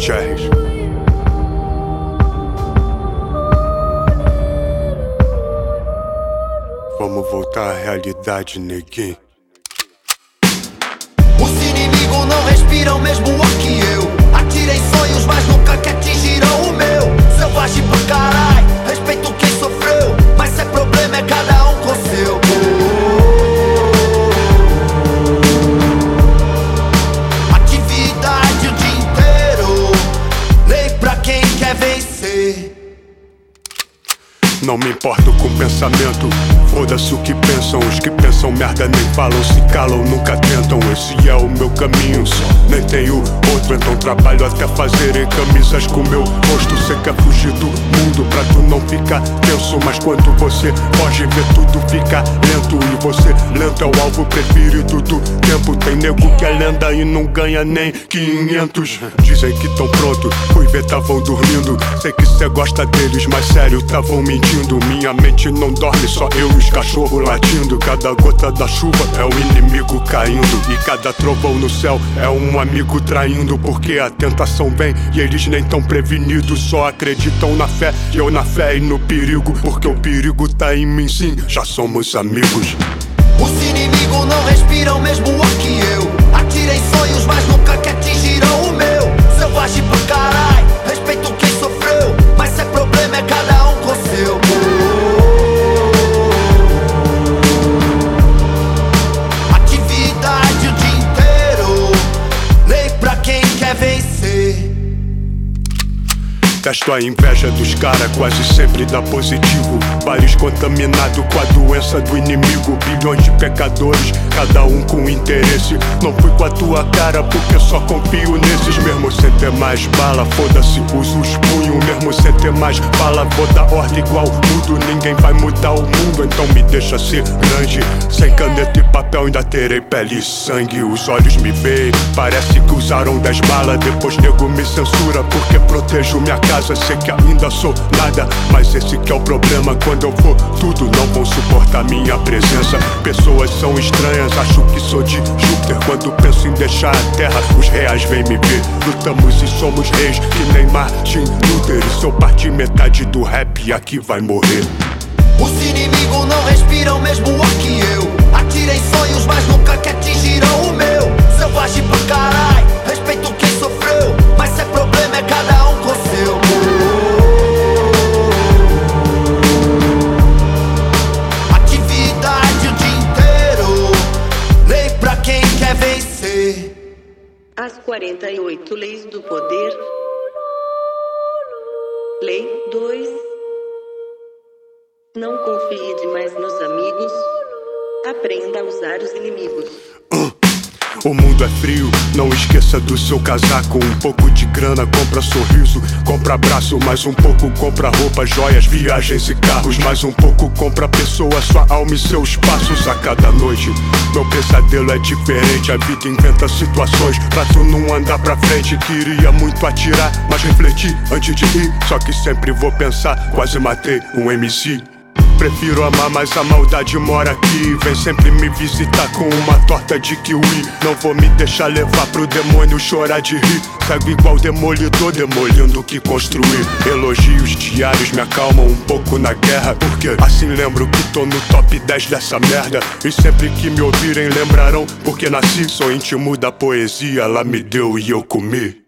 Cherries. Vamos voltar à realidade, neguinho. Os inimigos não respiram mesmo aqui eu. Atirei sonhos, mas nunca que atingiram o meu. Selvagem pra caralho, respeito quem sofreu. Mas se é problema é cada um com seu. Atividade o dia inteiro. Lei pra quem quer vencer. Não me importo com pensamento, foda-se o que pensam. Os que pensam merda nem falam, se calam, nunca tentam. Esse é o meu caminho, só nem tenho outro. Então trabalho até fazerem camisas com meu rosto. Cê quer fugir do mundo pra tu não ficar tenso. Mas quando você foge, vê tudo ficar lento. E você lento é o alvo preferido do tempo. Tem nego que é lenda e não ganha nem 500. Dizem que tão pronto, fui ver tavam dormindo. Sei que cê gosta deles, mas sério, tavam mentindo. Minha mente não dorme, só eu e os cachorros latindo. Cada gota da chuva é um inimigo caindo. E cada trovão no céu é um amigo traindo. Porque a tentação vem e eles nem tão prevenidos. Só acreditam na fé e eu na fé e no perigo. Porque o perigo tá em mim sim, já somos amigos. Os inimigos não respiram mesmo aqui eu. Atirei sonhos, mas nunca que atingiram o meu. Selvagem pra caralho, respeito quem sofreu. Mas se é problema é cada um com seu. Atividade o dia inteiro. Lei pra quem quer vencer. Testo a inveja dos caras, quase sempre dá positivo. País contaminado com a doença do inimigo. Bilhões de pecadores, cada um com interesse. Não fui com a tua cara porque só confio nesses. Mesmo sem ter mais bala, foda-se, uso os punhos. Mesmo sem ter mais bala, vou dar ordem igual mudo. Ninguém vai mudar o mundo, então me deixa ser grande. Sem caneta e papel ainda terei pele e sangue. Os olhos me veem, parece que usaram 10 balas. Depois nego me censura porque protejo minha casa. Sei que ainda sou nada, mas esse que é o problema. Quando eu for tudo, não vão suportar minha presença. Pessoas são estranhas, acho que sou de Júpiter. Quando penso em deixar a terra, os reais vêm me ver. Lutamos e somos reis, que nem Martin Luther. E se eu partir metade do rap, aqui vai morrer. Os inimigos não respiram mesmo aqui eu. Atirei sonhos, mas nunca que atingiram o meu. Selvagem pra caralho, respeito quem sofreu. Mas se é problema é cada um com seu. Atividade o dia inteiro. Lei pra quem quer vencer. As 48 leis do poder. Lei 2. Não confie demais nos amigos. Aprenda a usar os inimigos. O mundo é frio, não esqueça do seu casaco. Um pouco de grana compra sorriso, compra abraço. Mais um pouco compra roupa, joias, viagens e carros. Mais um pouco compra pessoa, sua alma e seus passos. A cada noite, meu pesadelo é diferente. A vida inventa situações pra tu não andar pra frente. Queria muito atirar, mas refleti antes de ir. Só que sempre vou pensar, quase matei um MC. Prefiro amar, mas a maldade mora aqui. Vem sempre me visitar com uma torta de kiwi. Não vou me deixar levar pro demônio chorar de rir. Cego igual demolidor, demolindo o que construir. Elogios diários me acalmam um pouco na guerra. Porque assim lembro que tô no top 10 dessa merda. E sempre que me ouvirem lembrarão porque nasci. Sou íntimo da poesia, ela me deu e eu comi.